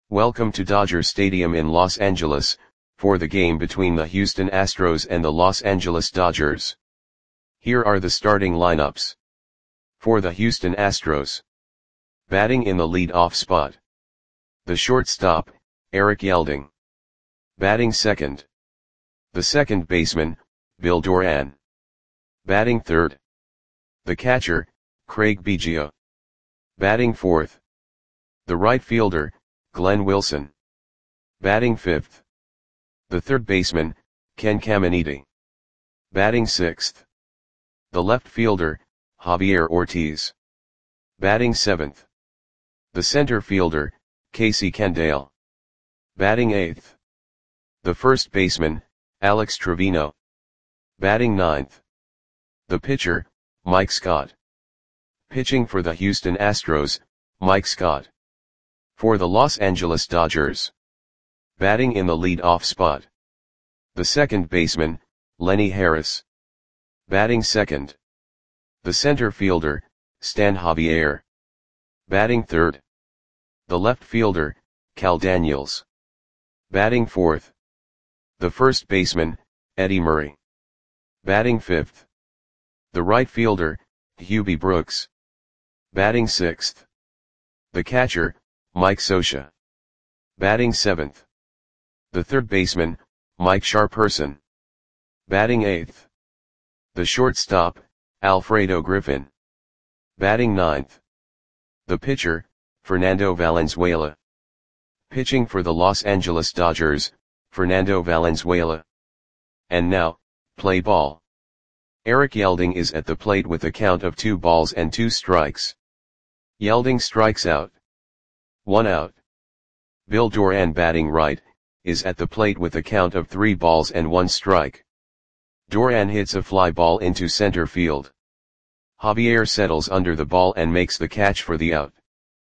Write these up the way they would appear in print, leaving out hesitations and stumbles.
Welcome to Dodger Stadium in Los Angeles, for the game between the Houston Astros and the Los Angeles Dodgers. Here are the starting lineups. For the Houston Astros. Batting in the lead-off spot. The shortstop, Eric Yelding. Batting second. The second baseman, Bill Doran. Batting third. The catcher, Craig Biggio. Batting fourth. The right fielder, Glenn Wilson. Batting fifth. The third baseman, Ken Caminiti. Batting sixth. The left fielder, Javier Ortiz. Batting seventh. The center fielder, Casey Candaele. Batting eighth. The first baseman, Alex Trevino. Batting ninth. The pitcher, Mike Scott. Pitching for the Houston Astros, Mike Scott. For the Los Angeles Dodgers. Batting in the lead-off spot. The second baseman, Lenny Harris. Batting second. The center fielder, Stan Javier. Batting third. The left fielder, Cal Daniels. Batting fourth. The first baseman, Eddie Murray. Batting fifth. The right fielder, Hubie Brooks. Batting sixth. The catcher, Mike Scioscia. Batting seventh. The third baseman, Mike Sharperson. Batting eighth. The shortstop, Alfredo Griffin. Batting ninth. The pitcher, Fernando Valenzuela. Pitching for the Los Angeles Dodgers, Fernando Valenzuela. And now, play ball. Eric Yelding is at the plate with a count of 2 balls and 2 strikes. Yelding strikes out. 1 out. Bill Doran batting right, is at the plate with a count of 3 balls and 1 strike. Doran hits a fly ball into center field. Javier settles under the ball and makes the catch for the out.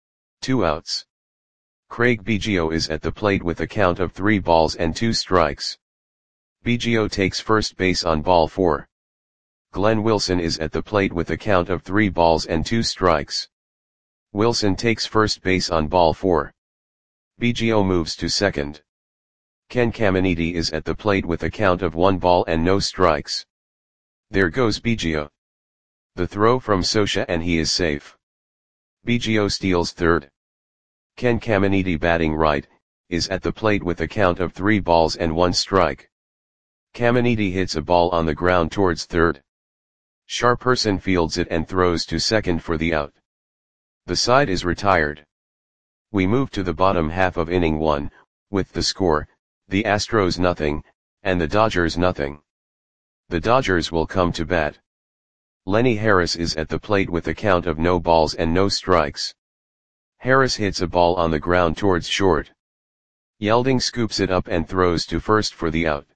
2 outs. Craig Biggio is at the plate with a count of 3 balls and 2 strikes. Biggio takes first base on ball 4. Glenn Wilson is at the plate with a count of 3 balls and 2 strikes. Wilson takes first base on ball 4. Biggio moves to second. Ken Caminiti is at the plate with a count of 1 ball and no strikes. There goes Biggio. The throw from Scioscia and he is safe. Biggio steals third. Ken Caminiti batting right, is at the plate with a count of 3 balls and 1 strike. Caminiti hits a ball on the ground towards third. Sharperson fields it and throws to second for the out. The side is retired. We move to the bottom half of inning 1, with the score, the Astros nothing, and the Dodgers nothing. The Dodgers will come to bat. Lenny Harris is at the plate with a count of no balls and no strikes. Harris hits a ball on the ground towards short. Yelding scoops it up and throws to first for the out.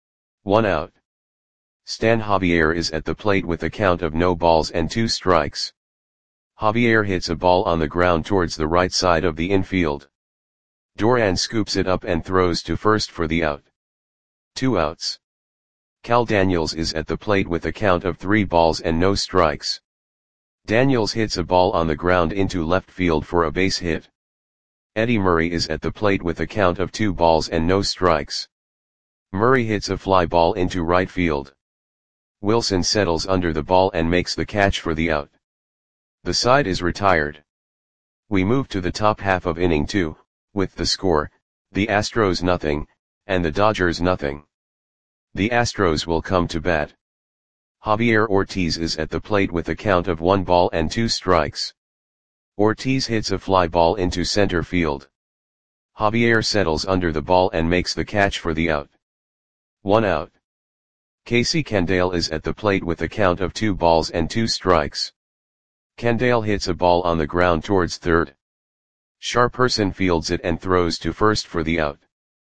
1 out. Stan Javier is at the plate with a count of no balls and 2 strikes. Javier hits a ball on the ground towards the right side of the infield. Doran scoops it up and throws to first for the out. 2 outs. Cal Daniels is at the plate with a count of 3 balls and no strikes. Daniels hits a ball on the ground into left field for a base hit. Eddie Murray is at the plate with a count of 2 balls and no strikes. Murray hits a fly ball into right field. Wilson settles under the ball and makes the catch for the out. The side is retired. We move to the top half of inning 2, with the score, the Astros nothing, and the Dodgers nothing. The Astros will come to bat. Javier Ortiz is at the plate with a count of 1 ball and 2 strikes. Ortiz hits a fly ball into center field. Javier settles under the ball and makes the catch for the out. 1 out. Casey Candaele is at the plate with a count of 2 balls and 2 strikes. Candaele hits a ball on the ground towards third. Sharperson fields it and throws to first for the out.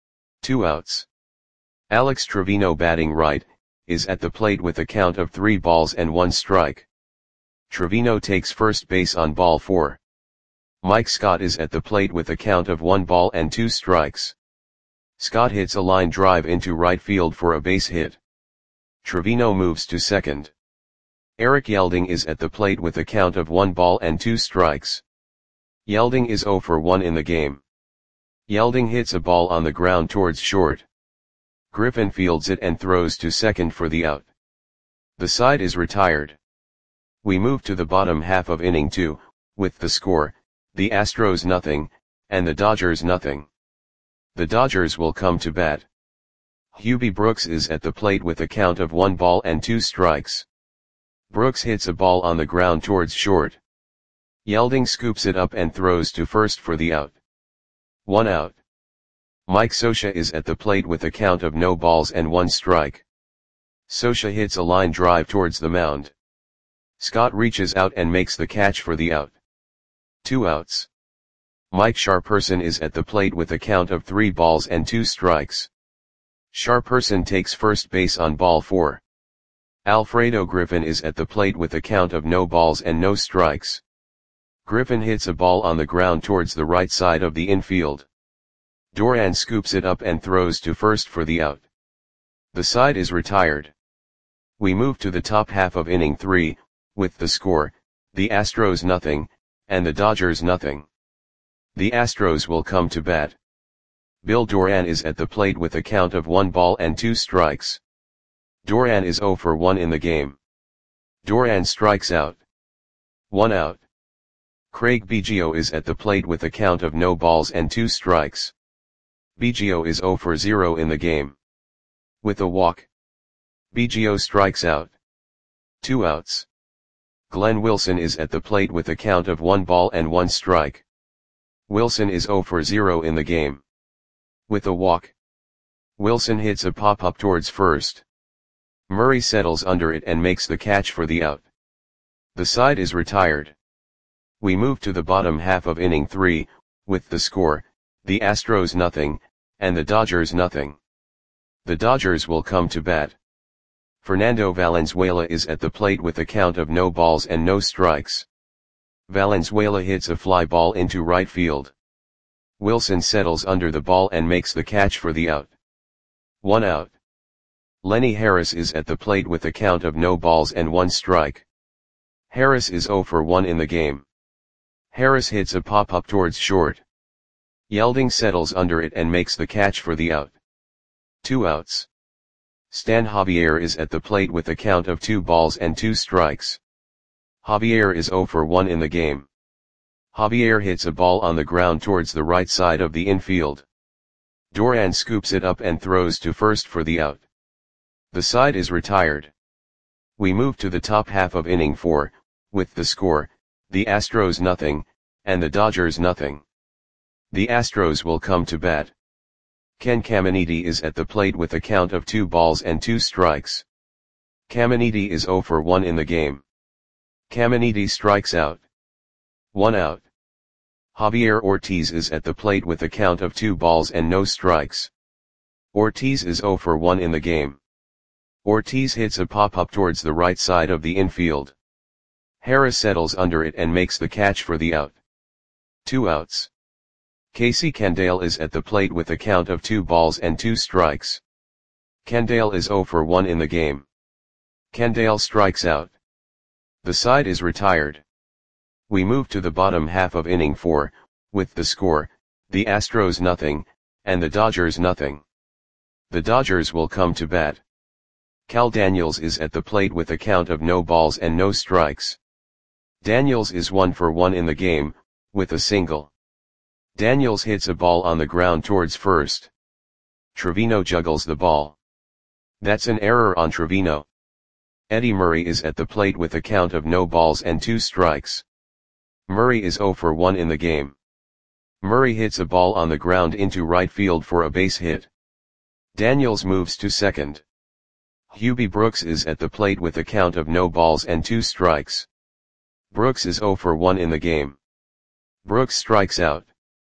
2 outs. Alex Trevino batting right, is at the plate with a count of 3 balls and 1 strike. Trevino takes first base on ball 4. Mike Scott is at the plate with a count of 1 ball and 2 strikes. Scott hits a line drive into right field for a base hit. Trevino moves to second. Eric Yelding is at the plate with a count of 1 ball and 2 strikes. Yelding is 0 for 1 in the game. Yelding hits a ball on the ground towards short. Griffin fields it and throws to second for the out. The side is retired. We move to the bottom half of inning 2, with the score, the Astros nothing, and the Dodgers nothing. The Dodgers will come to bat. Hubie Brooks is at the plate with a count of 1 ball and 2 strikes. Brooks hits a ball on the ground towards short. Yelding scoops it up and throws to first for the out. 1 out. Mike Scioscia is at the plate with a count of no balls and 1 strike. Scioscia hits a line drive towards the mound. Scott reaches out and makes the catch for the out. 2 outs. Mike Sharperson is at the plate with a count of 3 balls and 2 strikes. Sharperson takes first base on ball 4. Alfredo Griffin is at the plate with a count of no balls and no strikes. Griffin hits a ball on the ground towards the right side of the infield. Duran scoops it up and throws to first for the out. The side is retired. We move to the top half of inning 3, with the score, the Astros nothing, and the Dodgers nothing. The Astros will come to bat. Bill Duran is at the plate with a count of 1 ball and 2 strikes. Duran is 0 for 1 in the game. Duran strikes out. 1 out. Craig Biggio is at the plate with a count of no balls and 2 strikes. Biggio is 0 for 0 in the game. With a walk, Biggio strikes out. 2 outs. Glenn Wilson is at the plate with a count of 1 ball and 1 strike. Wilson is 0 for 0 in the game. With a walk, Wilson hits a pop-up towards first. Murray settles under it and makes the catch for the out. The side is retired. We move to the bottom half of inning 3, with the score, the Astros nothing, and the Dodgers nothing. The Dodgers will come to bat. Fernando Valenzuela is at the plate with a count of no balls and no strikes. Valenzuela hits a fly ball into right field. Wilson settles under the ball and makes the catch for the out. 1 out. Lenny Harris is at the plate with a count of no balls and 1 strike. Harris is 0 for 1 in the game. Harris hits a pop-up towards short. Yelding settles under it and makes the catch for the out. 2 outs. Stan Javier is at the plate with a count of 2 balls and 2 strikes. Javier is 0 for 1 in the game. Javier hits a ball on the ground towards the right side of the infield. Duran scoops it up and throws to first for the out. The side is retired. We move to the top half of inning 4, with the score, the Astros nothing, and the Dodgers nothing. The Astros will come to bat. Ken Caminiti is at the plate with a count of 2 balls and 2 strikes. Caminiti is 0 for 1 in the game. Caminiti strikes out. 1 out. Javier Ortiz is at the plate with a count of 2 balls and no strikes. Ortiz is 0 for 1 in the game. Ortiz hits a pop-up towards the right side of the infield. Harris settles under it and makes the catch for the out. 2 outs. Casey Candaele is at the plate with a count of 2 balls and 2 strikes. Candaele is 0 for 1 in the game. Candaele strikes out. The side is retired. We move to the bottom half of inning 4, with the score, the Astros nothing, and the Dodgers nothing. The Dodgers will come to bat. Cal Daniels is at the plate with a count of no balls and no strikes. Daniels is 1 for 1 in the game, with a single. Daniels hits a ball on the ground towards first. Trevino juggles the ball. That's an error on Trevino. Eddie Murray is at the plate with a count of no balls and 2 strikes. Murray is 0 for 1 in the game. Murray hits a ball on the ground into right field for a base hit. Daniels moves to second. Hubie Brooks is at the plate with a count of no balls and 2 strikes. Brooks is 0 for 1 in the game. Brooks strikes out.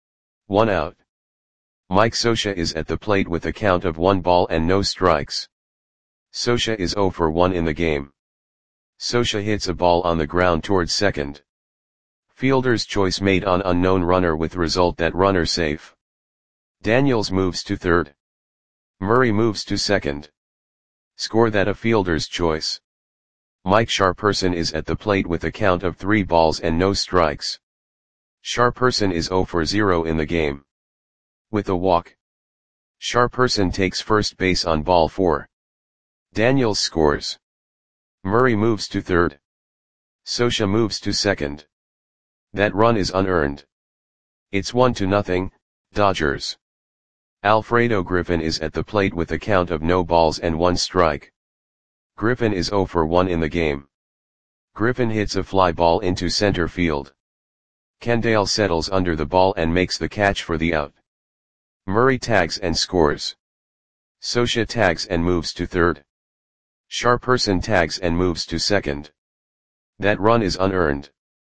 1 out. Mike Scioscia is at the plate with a count of 1 ball and no strikes. Scioscia is 0 for 1 in the game. Scioscia hits a ball on the ground towards second. Fielder's choice made on unknown runner with result that runner safe. Daniels moves to third. Murray moves to second. Score that a fielder's choice. Mike Sharperson is at the plate with a count of 3 balls and no strikes. Sharperson is 0 for 0 in the game. With a walk, Sharperson takes first base on ball 4. Daniels scores. Murray moves to third. Scioscia moves to second. That run is unearned. It's 1-0, Dodgers. Alfredo Griffin is at the plate with a count of no balls and 1 strike. Griffin is 0 for 1 in the game. Griffin hits a fly ball into center field. Kendall settles under the ball and makes the catch for the out. Murray tags and scores. Scioscia tags and moves to third. Sharperson tags and moves to second. That run is unearned.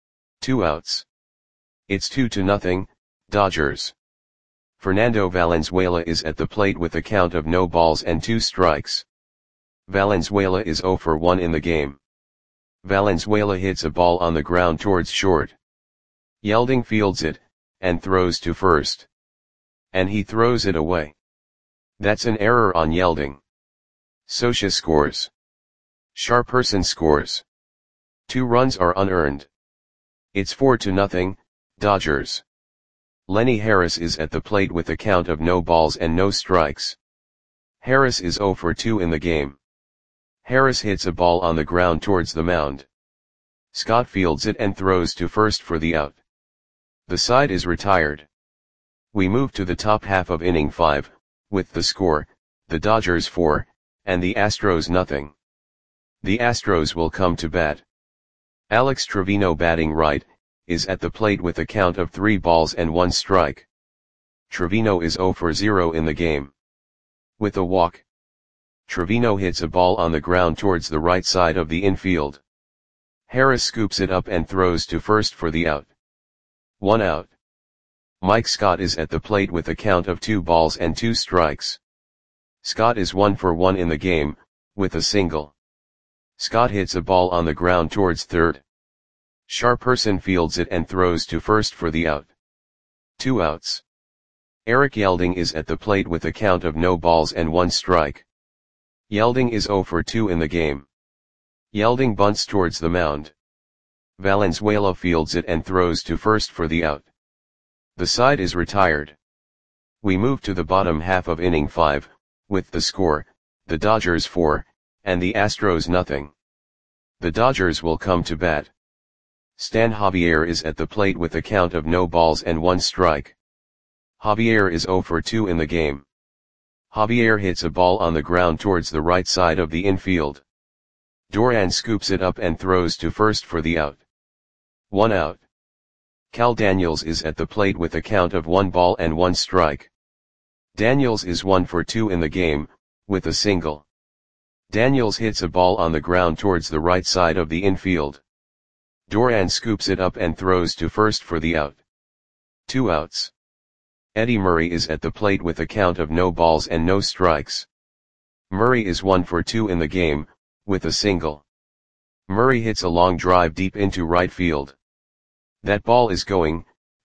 2 outs. It's 2-0, Dodgers. Fernando Valenzuela is at the plate with a count of no balls and 2 strikes. Valenzuela is 0 for 1 in the game. Valenzuela hits a ball on the ground towards short. Yelding fields it, and throws to first. And he throws it away. That's an error on Yelding. Scioscia scores. Sharperson scores. 2 runs are unearned. It's 4-0, Dodgers. Lenny Harris is at the plate with a count of no balls and no strikes. Harris is 0 for 2 in the game. Harris hits a ball on the ground towards the mound. Scott fields it and throws to first for the out. The side is retired. We move to the top half of inning 5, with the score, the Dodgers 4, and the Astros 0. The Astros will come to bat. Alex Trevino, batting right, is at the plate with a count of 3 balls and 1 strike. Trevino is 0 for 0 in the game. With a walk, Trevino hits a ball on the ground towards the right side of the infield. Harris scoops it up and throws to first for the out. 1 out. Mike Scott is at the plate with a count of 2 balls and 2 strikes. Scott is 1 for 1 in the game, with a single. Scott hits a ball on the ground towards third. Sharperson fields it and throws to first for the out. 2 outs. Eric Yelding is at the plate with a count of no balls and 1 strike. Yelding is 0 for 2 in the game. Yelding bunts towards the mound. Valenzuela fields it and throws to first for the out. The side is retired. We move to the bottom half of inning 5, with the score, the Dodgers 4, and the Astros 0. The Dodgers will come to bat. Stan Javier is at the plate with a count of no balls and 1 strike. Javier is 0 for 2 in the game. Javier hits a ball on the ground towards the right side of the infield. Duran scoops it up and throws to first for the out. 1 out. Cal Daniels is at the plate with a count of 1 ball and 1 strike. Daniels is 1 for 2 in the game, with a single. Daniels hits a ball on the ground towards the right side of the infield. Duran scoops it up and throws to first for the out. 2 outs. Eddie Murray is at the plate with a count of no balls and no strikes. Murray is 1 for 2 in the game, with a single. Murray hits a long drive deep into right field. That ball is gone.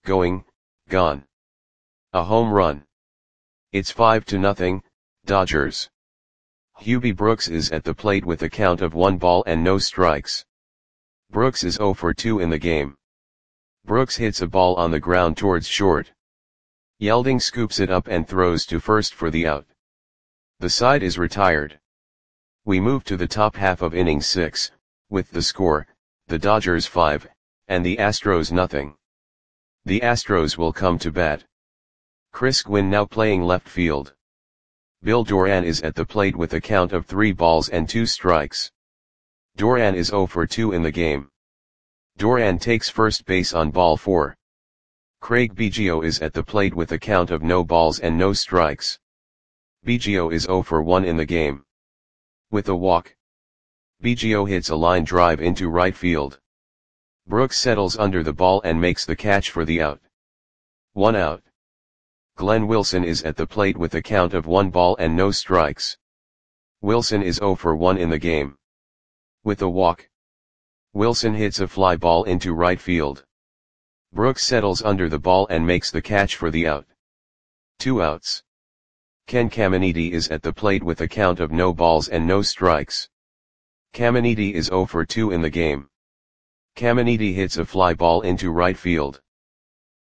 A home run. It's 5-0, Dodgers. Hubie Brooks is at the plate with a count of 1 ball and no strikes. Brooks is 0 for 2 in the game. Brooks hits a ball on the ground towards short. Yelding scoops it up and throws to first for the out. The side is retired. We move to the top half of inning 6, with the score, the Dodgers 5, and the Astros 0. The Astros will come to bat. Chris Gwynn now playing left field. Bill Duran is at the plate with a count of 3 balls and 2 strikes. Duran is 0 for 2 in the game. Duran takes first base on ball 4. Craig Biggio is at the plate with a count of no balls and no strikes. Biggio is 0 for 1 in the game. With a walk, Biggio hits a line drive into right field. Brooks settles under the ball and makes the catch for the out. 1 out. Glenn Wilson is at the plate with a count of 1 ball and no strikes. Wilson is 0 for 1 in the game. With a walk, Wilson hits a fly ball into right field. Brooks settles under the ball and makes the catch for the out. 2 outs. Ken Caminiti is at the plate with a count of no balls and no strikes. Caminiti is 0 for 2 in the game. Caminiti hits a fly ball into right field.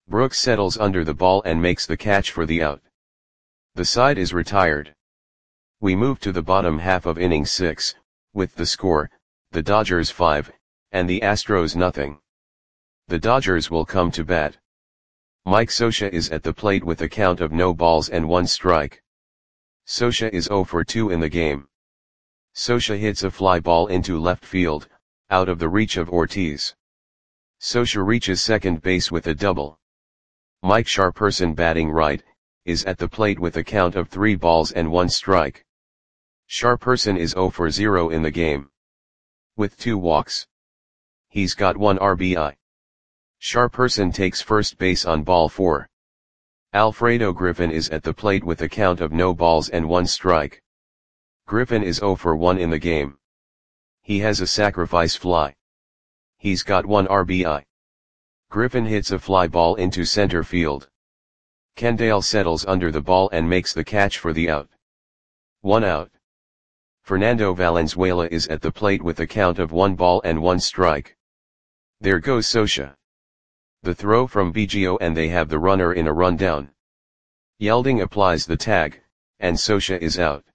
Brooks settles under the ball and makes the catch for the out. The side is retired. We move to the bottom half of inning 6, with the score, the Dodgers 5, and the Astros nothing. The Dodgers will come to bat. Mike Scioscia is at the plate with a count of no balls and 1 strike. Scioscia is 0 for 2 in the game. Scioscia hits a fly ball into left field, out of the reach of Ortiz. Scioscia reaches second base with a double. Mike Sharperson, batting right, is at the plate with a count of 3 balls and 1 strike. Sharperson is 0 for 0 in the game. With 2 walks. He's got 1 RBI. Sharperson takes first base on ball 4. Alfredo Griffin is at the plate with a count of no balls and 1 strike. Griffin is 0 for 1 in the game. He has a sacrifice fly. He's got 1 RBI. Griffin hits a fly ball into center field. Kendall settles under the ball and makes the catch for the out. 1 out. Fernando Valenzuela is at the plate with a count of 1 ball and 1 strike. There goes Scioscia. The throw from Biggio, and they have the runner in a rundown. Yelding applies the tag, and Scioscia is out.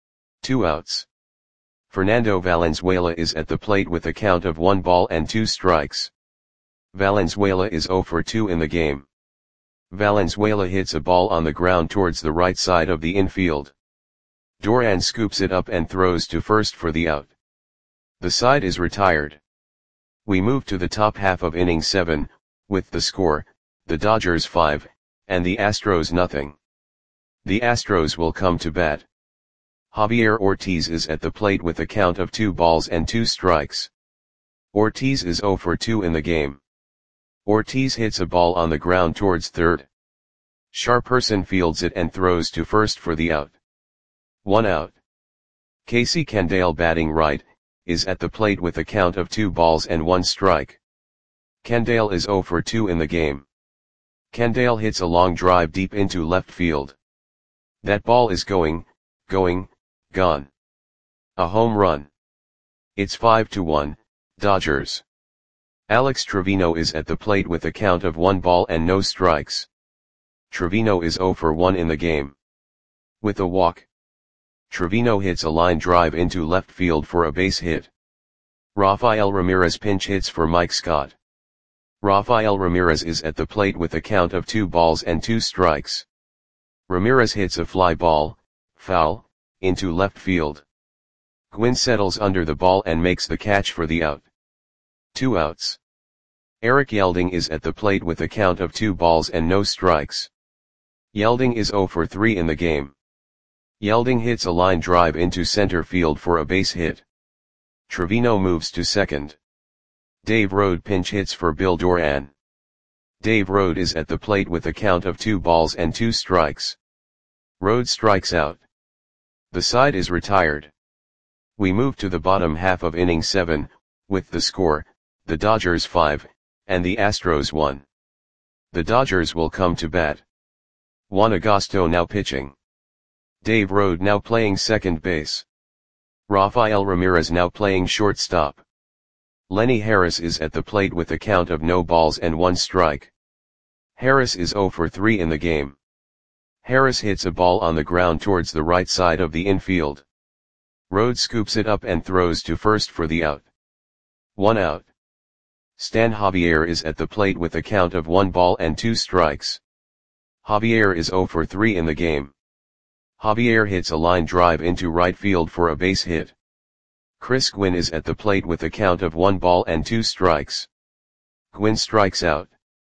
2 outs. Fernando Valenzuela is at the plate with a count of 1 ball and 2 strikes. Valenzuela is 0 for 2 in the game. Valenzuela hits a ball on the ground towards the right side of the infield. Duran scoops it up and throws to first for the out. The side is retired. We move to the top half of inning 7, with the score, the Dodgers 5, and the Astros nothing. The Astros will come to bat. Javier Ortiz is at the plate with a count of 2 balls and 2 strikes. Ortiz is 0 for 2 in the game. Ortiz hits a ball on the ground towards third. Sharperson fields it and throws to first for the out. 1 out. Casey Kendall, batting right, is at the plate with a count of 2 balls and 1 strike. Kendall is 0 for 2 in the game. Kendall hits a long drive deep into left field. That ball is gone. A home run. It's 5-1, Dodgers. Alex Trevino is at the plate with a count of 1 ball and no strikes. Trevino is 0 for 1 in the game. With a walk. Trevino hits a line drive into left field for a base hit. Rafael Ramirez pinch hits for Mike Scott. Rafael Ramirez is at the plate with a count of 2 balls and 2 strikes. Ramirez hits a fly ball, foul, into left field. Gwynn settles under the ball and makes the catch for the out. 2 outs. Eric Yelding is at the plate with a count of 2 balls and no strikes. Yelding is 0 for 3 in the game. Yelding hits a line drive into center field for a base hit. Trevino moves to second. Dave Rode pinch hits for Bill Duran. Dave Rode is at the plate with a count of 2 balls and 2 strikes. Rode strikes out. The side is retired. We move to the bottom half of inning 7, with the score, the Dodgers 5, and the Astros 1. The Dodgers will come to bat. Juan Agosto now pitching. Dave Rode now playing second base. Rafael Ramirez now playing shortstop. Lenny Harris is at the plate with a count of no balls and 1 strike. Harris is 0 for 3 in the game. Harris hits a ball on the ground towards the right side of the infield. Rode scoops it up and throws to first for the out. 1 out. Stan Javier is at the plate with a count of 1 ball and 2 strikes. Javier is 0 for 3 in the game. Javier hits a line drive into right field for a base hit. Chris Gwynn is at the plate with a count of 1 ball and 2 strikes. Gwynn strikes out.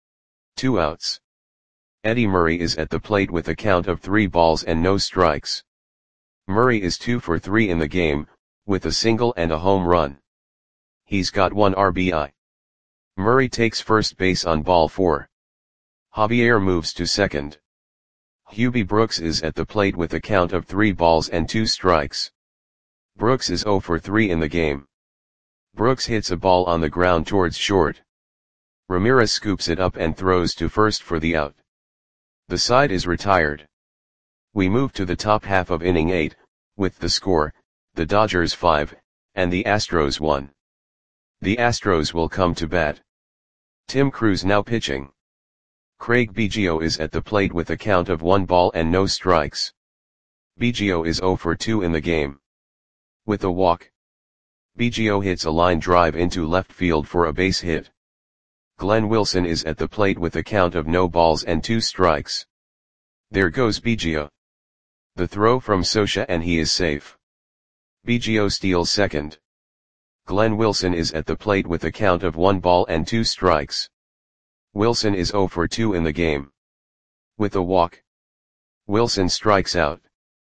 2 outs. Eddie Murray is at the plate with a count of 3 balls and no strikes. Murray is 2 for 3 in the game, with a single and a home run. He's got 1 RBI. Murray takes first base on ball 4. Javier moves to second. Hubie Brooks is at the plate with a count of 3 balls and 2 strikes. Brooks is 0 for 3 in the game. Brooks hits a ball on the ground towards short. Ramirez scoops it up and throws to first for the out. The side is retired. We move to the top half of inning 8, with the score, the Dodgers 5, and the Astros 1. The Astros will come to bat. Tim Crews now pitching. Craig Biggio is at the plate with a count of 1 ball and no strikes. Biggio is 0 for 2 in the game. With a walk, Biggio hits a line drive into left field for a base hit. Glenn Wilson is at the plate with a count of no balls and 2 strikes. There goes Biggio. The throw from Scioscia and he is safe. Biggio steals second. Glenn Wilson is at the plate with a count of 1 ball and 2 strikes. Wilson is 0 for 2 in the game. With a walk, Wilson strikes out.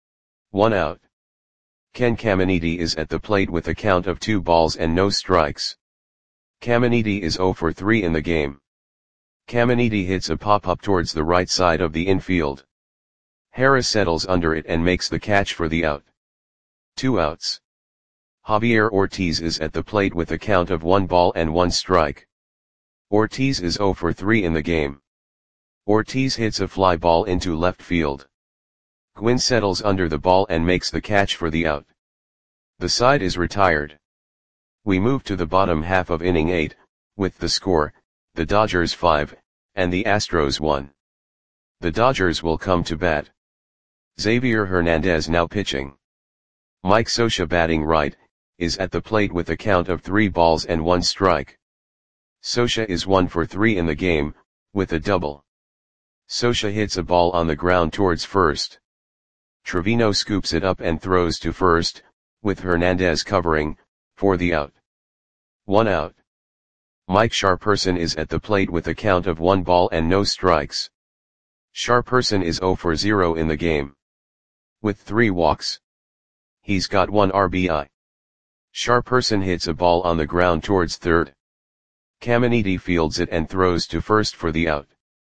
1 out. Ken Caminiti is at the plate with a count of 2 balls and no strikes. Caminiti is 0 for 3 in the game. Caminiti hits a pop-up towards the right side of the infield. Harris settles under it and makes the catch for the out. 2 outs. Javier Ortiz is at the plate with a count of 1 ball and 1 strike. Ortiz is 0 for 3 in the game. Ortiz hits a fly ball into left field. Gwynn settles under the ball and makes the catch for the out. The side is retired. We move to the bottom half of inning 8, with the score, the Dodgers 5, and the Astros 1. The Dodgers will come to bat. Xavier Hernandez now pitching. Mike Scioscia batting right, is at the plate with a count of 3 balls and 1 strike. Scioscia is 1 for 3 in the game, with a double. Scioscia hits a ball on the ground towards first. Trevino scoops it up and throws to first, with Hernandez covering, for the out. 1 out. Mike Sharperson is at the plate with a count of 1 ball and no strikes. Sharperson is 0 for 0 in the game. With 3 walks, he's got 1 RBI. Sharperson hits a ball on the ground towards third. Caminiti fields it and throws to first for the out.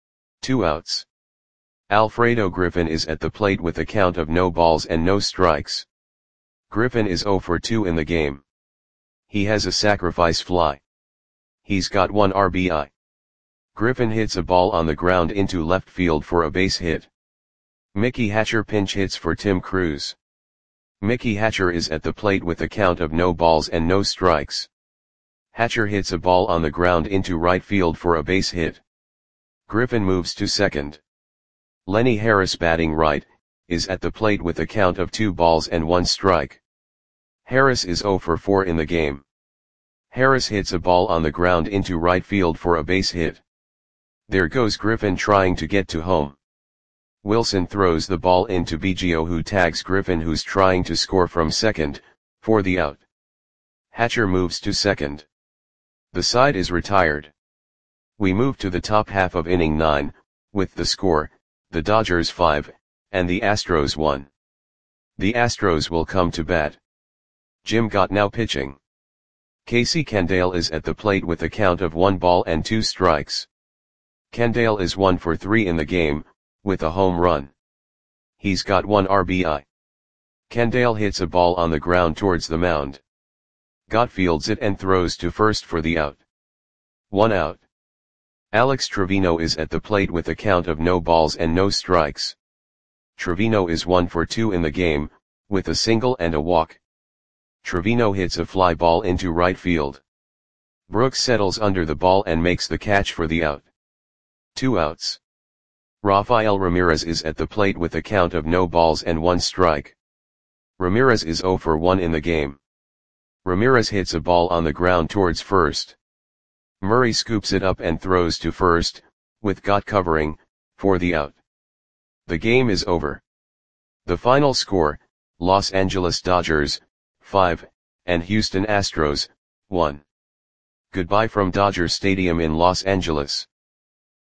2 outs. Alfredo Griffin is at the plate with a count of no balls and no strikes. Griffin is 0 for 2 in the game. He has a sacrifice fly. He's got 1 RBI. Griffin hits a ball on the ground into left field for a base hit. Mickey Hatcher pinch hits for Tim Cruz. Mickey Hatcher is at the plate with a count of no balls and no strikes. Hatcher hits a ball on the ground into right field for a base hit. Griffin moves to second. Lenny Harris batting right, is at the plate with a count of 2 balls and 1 strike. Harris is 0 for 4 in the game. Harris hits a ball on the ground into right field for a base hit. There goes Griffin trying to get to home. Wilson throws the ball into Biggio, who tags Griffin, who's trying to score from second, for the out. Hatcher moves to second. The side is retired. We move to the top half of inning 9, with the score, the Dodgers 5, and the Astros 1. The Astros will come to bat. Jim Gott now pitching. Casey Candaele is at the plate with a count of 1 ball and 2 strikes. Candaele is 1 for 3 in the game, with a home run. He's got 1 RBI. Candaele hits a ball on the ground towards the mound. Gott fields it and throws to first for the out. 1 out. Alex Trevino is at the plate with a count of no balls and no strikes. Trevino is 1 for 2 in the game, with a single and a walk. Trevino hits a fly ball into right field. Brooks settles under the ball and makes the catch for the out. 2 outs. Rafael Ramirez is at the plate with a count of no balls and 1 strike. Ramirez is 0 for 1 in the game. Ramirez hits a ball on the ground towards first. Murray scoops it up and throws to first, with Gott covering, for the out. The game is over. The final score, Los Angeles Dodgers, 5, and Houston Astros, 1. Goodbye from Dodger Stadium in Los Angeles.